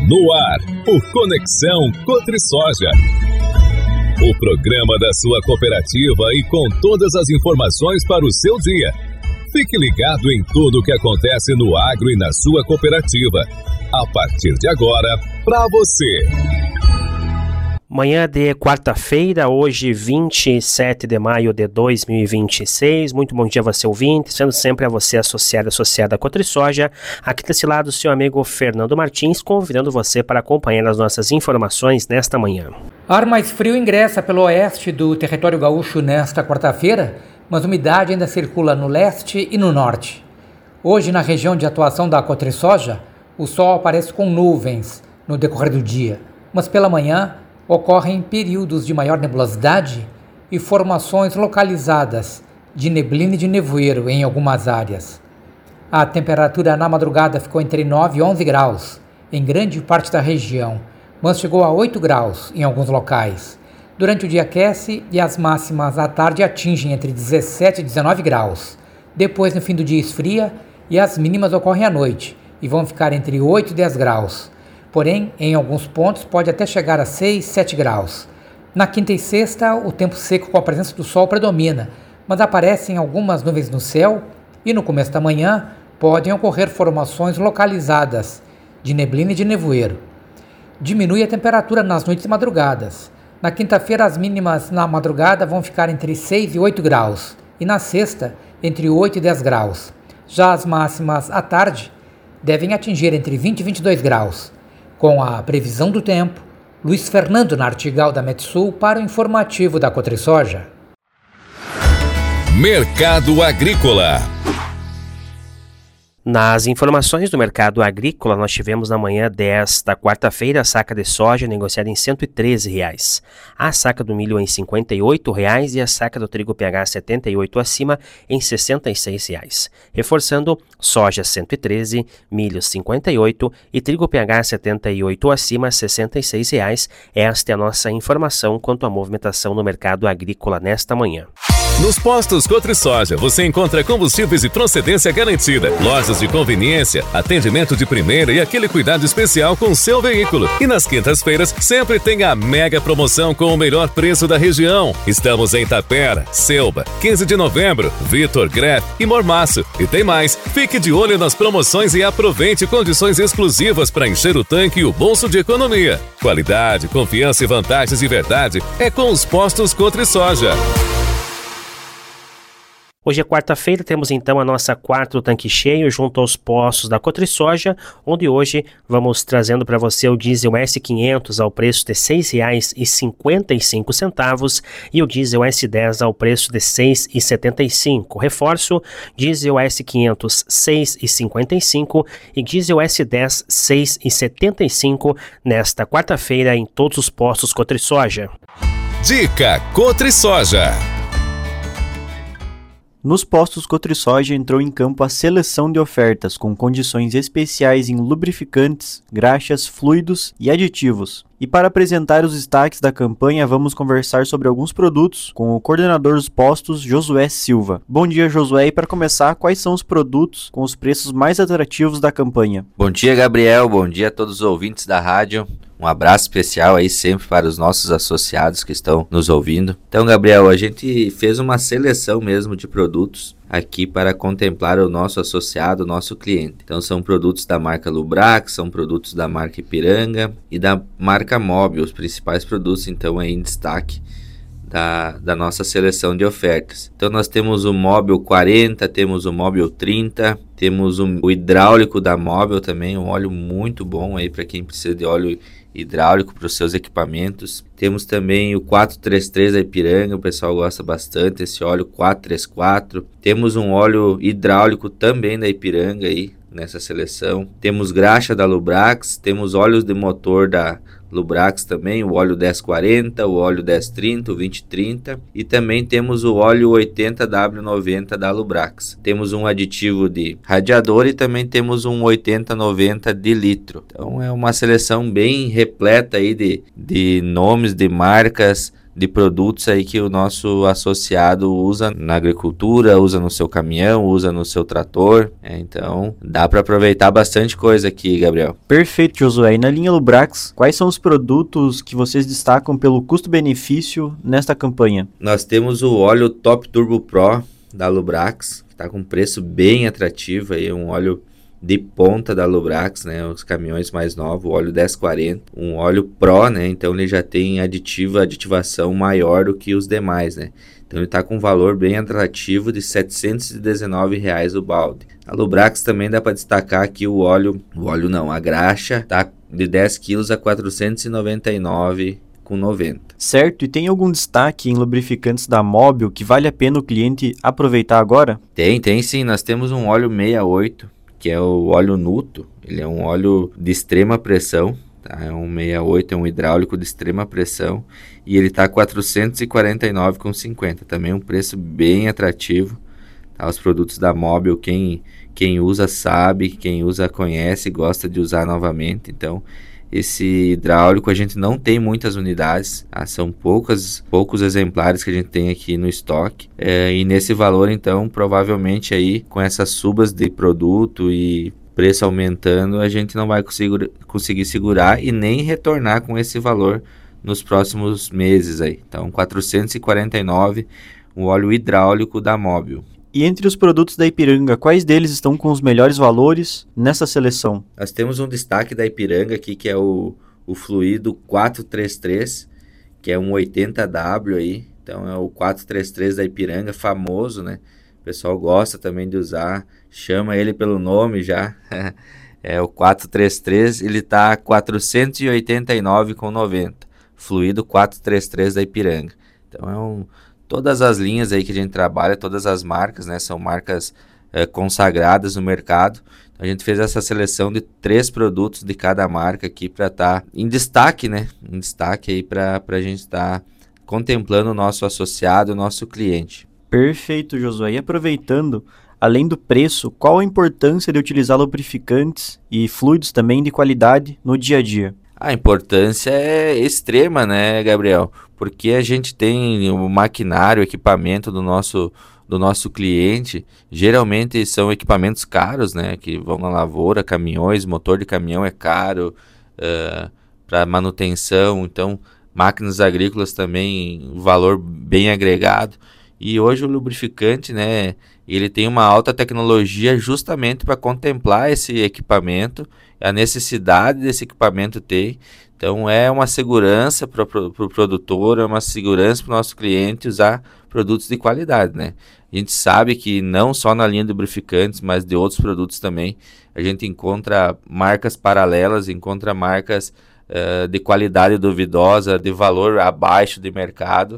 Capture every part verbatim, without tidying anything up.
No ar, o Conexão Cotrisoja. O programa da sua cooperativa e com todas as informações para o seu dia. Fique ligado em tudo o que acontece no agro e na sua cooperativa. A partir de agora, para você. Manhã de quarta-feira, hoje vinte e sete de maio de dois mil e vinte e seis. Muito bom dia a você ouvinte, sendo sempre a você associado, associada à Cotrisoja. Aqui desse lado, seu amigo Fernando Martins, convidando você para acompanhar as nossas informações nesta manhã. Ar mais frio ingressa pelo oeste do território gaúcho nesta quarta-feira, mas umidade ainda circula no leste e no norte. Hoje, na região de atuação da Cotrisoja, o sol aparece com nuvens no decorrer do dia, mas pela manhã ocorrem períodos de maior nebulosidade e formações localizadas de neblina e de nevoeiro em algumas áreas. A temperatura na madrugada ficou entre nove e onze graus em grande parte da região, mas chegou a oito graus em alguns locais. Durante o dia aquece e as máximas à tarde atingem entre dezessete e dezenove graus. Depois, no fim do dia, esfria e as mínimas ocorrem à noite e vão ficar entre oito e dez graus. Porém, em alguns pontos pode até chegar a seis, sete graus. Na quinta e sexta, o tempo seco com a presença do sol predomina, mas aparecem algumas nuvens no céu e no começo da manhã podem ocorrer formações localizadas de neblina e de nevoeiro. Diminui a temperatura nas noites e madrugadas. Na quinta-feira, as mínimas na madrugada vão ficar entre seis e oito graus e na sexta, entre oito e dez graus. Já as máximas à tarde devem atingir entre vinte e vinte e dois graus. Com a previsão do tempo, Luiz Fernando Nartigal da Metsul para o informativo da Cotrisoja. Mercado Agrícola. Nas informações do mercado agrícola, nós tivemos na manhã desta quarta-feira a saca de soja negociada em cento e treze reais, a saca do milho em cinquenta e oito reais e a saca do trigo P H setenta e oito acima em sessenta e seis reais. Reforçando, soja cento e treze, milho cinquenta e oito e trigo P H setenta e oito acima sessenta e seis reais. Esta é a nossa informação quanto à movimentação no mercado agrícola nesta manhã. Nos postos Cotrisoja você encontra combustíveis e procedência garantida, lojas de conveniência, atendimento de primeira e aquele cuidado especial com o seu veículo. E nas quintas-feiras sempre tem a mega promoção com o melhor preço da região. Estamos em Tapera, Selba, quinze de novembro, Vitor, Greff e Mormaço. E tem mais, fique de olho nas promoções e aproveite condições exclusivas para encher o tanque e o bolso de economia. Qualidade, confiança e vantagens de verdade é com os postos Cotrisoja. Hoje é quarta-feira, temos então a nossa quarto tanque cheio junto aos postos da Cotrisoja, onde hoje vamos trazendo para você o diesel S quinhentos ao preço de seis reais e cinquenta e cinco centavos e o diesel S dez ao preço de seis reais e setenta e cinco centavos. Reforço, diesel S quinhentos seis reais e cinquenta e cinco centavos e diesel S dez seis reais e setenta e cinco centavos nesta quarta-feira em todos os postos Cotrisoja. Dica Cotrisoja. Nos postos Cotrisoja entrou em campo a seleção de ofertas com condições especiais em lubrificantes, graxas, fluidos e aditivos. E para apresentar os destaques da campanha, vamos conversar sobre alguns produtos com o coordenador dos postos, Josué Silva. Bom dia, Josué, e para começar, quais são os produtos com os preços mais atrativos da campanha? Bom dia, Gabriel, bom dia a todos os ouvintes da rádio. Um abraço especial aí sempre para os nossos associados que estão nos ouvindo. Então, Gabriel, a gente fez uma seleção mesmo de produtos aqui para contemplar o nosso associado, o nosso cliente. Então, são produtos da marca Lubrax, são produtos da marca Ipiranga e da marca Móbil, os principais produtos, então, aí em destaque da, da nossa seleção de ofertas. Então, nós temos o Móbil quarenta, temos o Móbil trinta, temos o, o hidráulico da Móbil também, um óleo muito bom aí para quem precisa de óleo hidráulico para os seus equipamentos. Temos também o quatrocentos e trinta e três da Ipiranga, o pessoal gosta bastante, esse óleo quatrocentos e trinta e quatro. Temos um óleo hidráulico também da Ipiranga aí nessa seleção. Temos graxa da Lubrax, temos óleos de motor da Lubrax também, o óleo dez quarenta, o óleo dez trinta, o vinte trinta e também temos o óleo oitenta W noventa da Lubrax. Temos um aditivo de radiador e também temos um oitenta noventa de litro. Então é uma seleção bem repleta aí de, de nomes, de marcas de produtos aí que o nosso associado usa na agricultura, usa no seu caminhão, usa no seu trator. É, então, dá para aproveitar bastante coisa aqui, Gabriel. Perfeito, Josué. E na linha Lubrax, quais são os produtos que vocês destacam pelo custo-benefício nesta campanha? Nós temos o óleo Top Turbo Pro da Lubrax, que está com um preço bem atrativo, aí, um óleo de ponta da Lubrax, né, os caminhões mais novos, o óleo dez quarenta, um óleo Pro, né, então ele já tem aditivo, aditivação maior do que os demais, né, então ele está com um valor bem atrativo de setecentos e dezenove reais o balde. A Lubrax também dá para destacar aqui o óleo, o óleo não, a graxa, tá de dez quilos a quatrocentos e noventa e nove reais com noventa. Certo, e tem algum destaque em lubrificantes da Mobil que vale a pena o cliente aproveitar agora? Tem, tem sim, nós temos um óleo sessenta e oito, que é o óleo Nuto, ele é um óleo de extrema pressão, tá? É um sessenta e oito, é um hidráulico de extrema pressão, e ele está quatrocentos e quarenta e nove reais com cinquenta, também um preço bem atrativo, tá? Os produtos da Mobil, quem, quem usa sabe, quem usa conhece, gosta de usar novamente, então esse hidráulico a gente não tem muitas unidades, tá? São poucas, poucos exemplares que a gente tem aqui no estoque, é, e nesse valor então provavelmente aí com essas subas de produto e preço aumentando a gente não vai conseguir, conseguir segurar e nem retornar com esse valor nos próximos meses aí. Então quatrocentos e quarenta e nove reais o óleo hidráulico da Mobil. E entre os produtos da Ipiranga, quais deles estão com os melhores valores nessa seleção? Nós temos um destaque da Ipiranga aqui, que é o, o fluido quatrocentos e trinta e três, que é um oitenta W aí. Então é o quatrocentos e trinta e três da Ipiranga, famoso, né? O pessoal gosta também de usar, chama ele pelo nome já. É o quatrocentos e trinta e três, ele está quatrocentos e oitenta e nove reais com noventa. Fluido quatrocentos e trinta e três da Ipiranga. Então é um... Todas as linhas aí que a gente trabalha, todas as marcas, né, são marcas é, consagradas no mercado. A gente fez essa seleção de três produtos de cada marca aqui para estar tá em destaque, né, em destaque aí para a gente estar tá contemplando o nosso associado, o nosso cliente. Perfeito, Josué. E aproveitando, além do preço, qual a importância de utilizar lubrificantes e fluidos também de qualidade no dia a dia? A importância é extrema, né, Gabriel? Porque a gente tem o maquinário, o equipamento do nosso, do nosso cliente, geralmente são equipamentos caros, né, que vão na lavoura, caminhões, motor de caminhão é caro, uh, para manutenção, então máquinas agrícolas também, valor bem agregado. E hoje o lubrificante, né, ele tem uma alta tecnologia justamente para contemplar esse equipamento, a necessidade desse equipamento ter. Então é uma segurança para o pro, pro produtor, é uma segurança para o nosso cliente usar produtos de qualidade, né? A gente sabe que não só na linha de lubrificantes, mas de outros produtos também, a gente encontra marcas paralelas, encontra marcas uh, de qualidade duvidosa, de valor abaixo de mercado,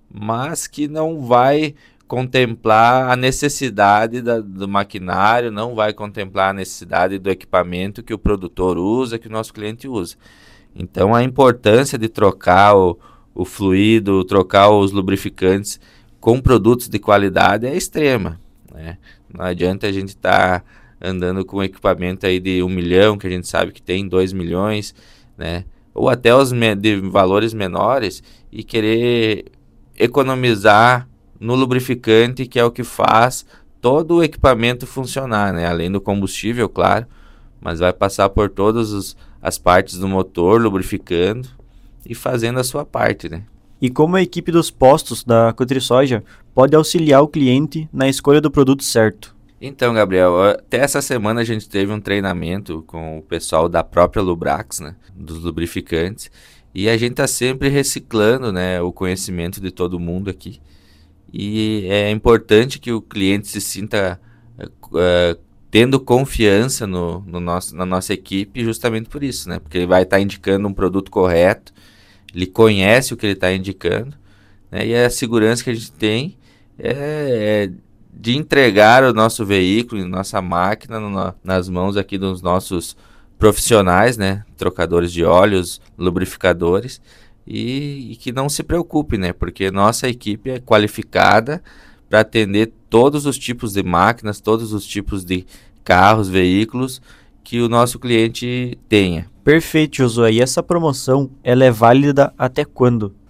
mas que não vai contemplar a necessidade da, do maquinário, não vai contemplar a necessidade do equipamento que o produtor usa, que o nosso cliente usa. Então a importância de trocar o, o fluido, trocar os lubrificantes com produtos de qualidade é extrema, né? Não adianta a gente estar tá andando com equipamento aí de um milhão, que a gente sabe que tem dois milhões, né? Ou até os me- de valores menores e querer economizar no lubrificante, que é o que faz todo o equipamento funcionar, né? Além do combustível, claro, mas vai passar por todas os, as partes do motor, lubrificando e fazendo a sua parte, né? E como a equipe dos postos da Cotrisoja pode auxiliar o cliente na escolha do produto certo? Então, Gabriel, até essa semana a gente teve um treinamento com o pessoal da própria Lubrax, né? Dos lubrificantes, e a gente está sempre reciclando, né, o conhecimento de todo mundo aqui. E é importante que o cliente se sinta uh, tendo confiança no, no nosso, na nossa equipe justamente por isso, né? Porque ele vai estar tá indicando um produto correto, ele conhece o que ele está indicando, né? E a segurança que a gente tem é, é de entregar o nosso veículo, nossa máquina no, nas mãos aqui dos nossos profissionais, né? Trocadores de óleos, lubrificadores. E, e que não se preocupe, né? Porque nossa equipe é qualificada para atender todos os tipos de máquinas, todos os tipos de carros, veículos que o nosso cliente tenha. Perfeito, Josué. E essa promoção, ela é válida até quando?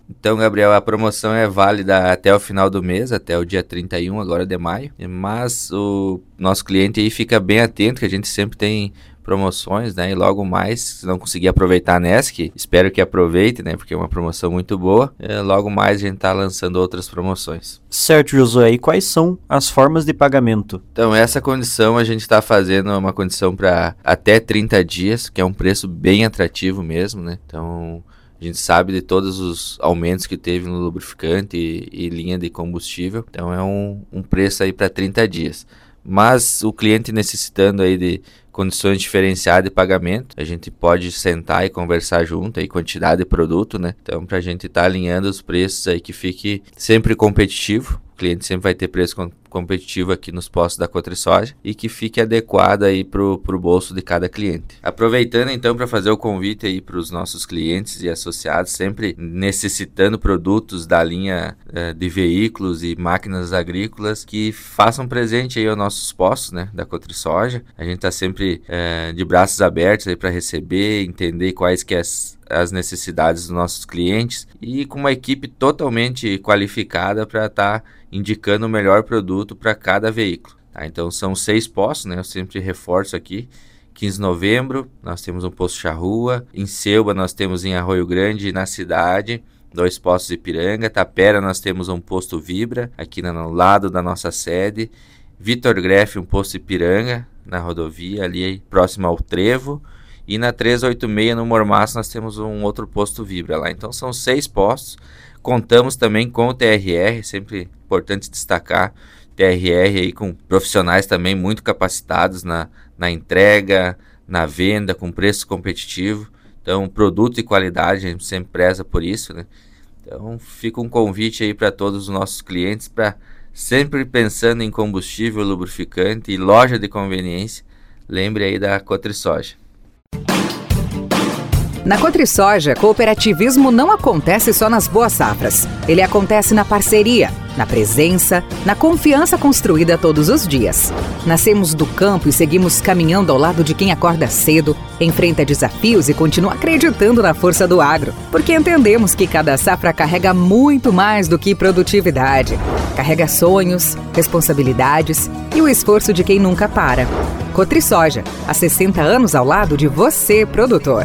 Então, Gabriel, a promoção é válida até o final do mês, até o dia trinta e um agora de maio, mas o nosso cliente aí fica bem atento, que a gente sempre tem promoções, né, e logo mais, se não conseguir aproveitar nessa, que espero que aproveite, né, porque é uma promoção muito boa, é, logo mais a gente tá lançando outras promoções. Certo, Josué, e quais são as formas de pagamento? Então, essa condição a gente está fazendo uma condição para até trinta dias, que é um preço bem atrativo mesmo, né, então a gente sabe de todos os aumentos que teve no lubrificante e, e linha de combustível, então é um, um preço aí para trinta dias. Mas o cliente necessitando aí de condições diferenciadas de pagamento, a gente pode sentar e conversar junto aí, quantidade de produto, né? Então, para a gente estar tá alinhando os preços aí que fique sempre competitivo. O cliente sempre vai ter preço com, competitivo aqui nos postos da Cotrisoja e que fique adequado aí pro, pro bolso de cada cliente. Aproveitando então para fazer o convite aí para os nossos clientes e associados, sempre necessitando produtos da linha uh, de veículos e máquinas agrícolas, que façam presente aí aos nossos postos, né, da Cotrisoja. A gente tá sempre uh, de braços abertos aí para receber, entender quais que é as as necessidades dos nossos clientes e com uma equipe totalmente qualificada para estar tá indicando o melhor produto para cada veículo. Tá? Então são seis postos, né? Eu sempre reforço aqui. quinze de novembro nós temos um posto Charrua, em Selba nós temos em Arroio Grande, na cidade, dois postos Ipiranga, Tapera nós temos um posto Vibra, aqui no lado da nossa sede, Vitor Greff um posto Ipiranga, na rodovia, ali próximo ao Trevo, e na trezentos e oitenta e seis no Mormaço nós temos um outro posto Vibra lá. Então são seis postos. Contamos também com o T R R, sempre importante destacar, T R R aí com profissionais também muito capacitados na, na entrega, na venda, com preço competitivo. Então produto e qualidade, a gente sempre preza por isso, né? Então fica um convite aí para todos os nossos clientes, para sempre pensando em combustível, lubrificante e loja de conveniência, lembre aí da Cotrisoja. Na Cotrisoja, cooperativismo não acontece só nas boas safras. Ele acontece na parceria, na presença, na confiança construída todos os dias. Nascemos do campo e seguimos caminhando ao lado de quem acorda cedo, enfrenta desafios e continua acreditando na força do agro, porque entendemos que cada safra carrega muito mais do que produtividade. Carrega sonhos, responsabilidades e o esforço de quem nunca para. Cotrisoja, há sessenta anos ao lado de você, produtor.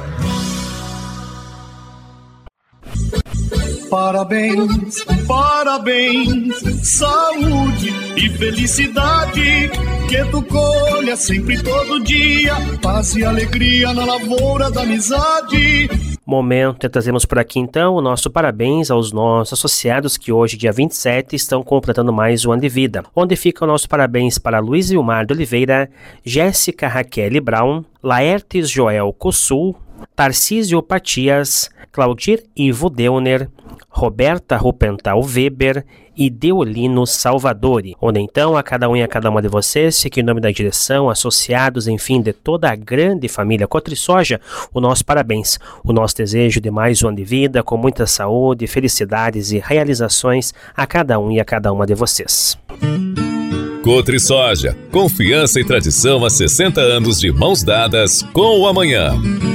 Parabéns, parabéns, saúde e felicidade, que tu colha sempre todo dia, paz e alegria na lavoura da amizade. Momento, trazemos por aqui então o nosso parabéns aos nossos associados que hoje, dia vinte e sete, estão completando mais um ano de vida. Onde fica o nosso parabéns para Luiz Vilmar de Oliveira, Jéssica Raquel Brown, Laertes Joel Cossul, Tarcísio Patias, Claudir Ivo Deuner, Roberta Rupental Weber e Deolino Salvadori. Onde então a cada um e a cada uma de vocês, que em nome da direção, associados, enfim, de toda a grande família Cotrisoja, o nosso parabéns, o nosso desejo de mais um ano de vida, com muita saúde, felicidades e realizações a cada um e a cada uma de vocês. Cotrisoja, confiança e tradição há sessenta anos de mãos dadas com o amanhã.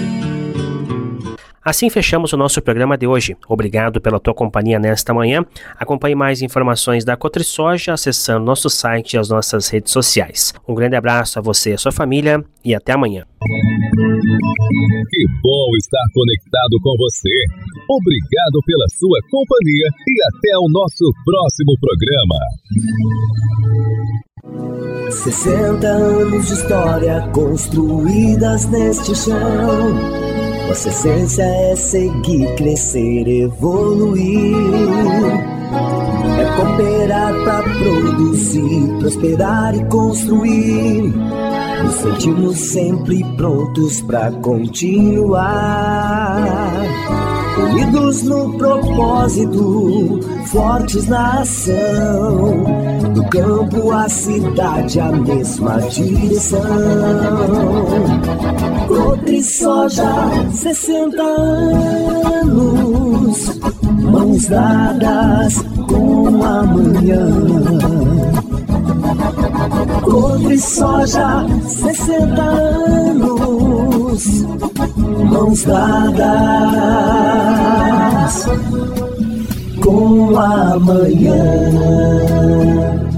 Assim fechamos o nosso programa de hoje. Obrigado pela tua companhia nesta manhã. Acompanhe mais informações da Cotrisoja acessando nosso site e as nossas redes sociais. Um grande abraço a você e a sua família e até amanhã. Que bom estar conectado com você. Obrigado pela sua companhia e até o nosso próximo programa. sessenta anos de história construídas neste chão. Nossa essência é seguir, crescer, evoluir. É cooperar pra produzir, prosperar e construir. Nos sentimos sempre prontos pra continuar. Unidos no propósito, fortes na ação. Do campo à cidade, a mesma direção. Cotrisoja, sessenta anos, mãos dadas com amanhã. Cotrisoja, sessenta anos, juntos, mãos dadas com a manhã.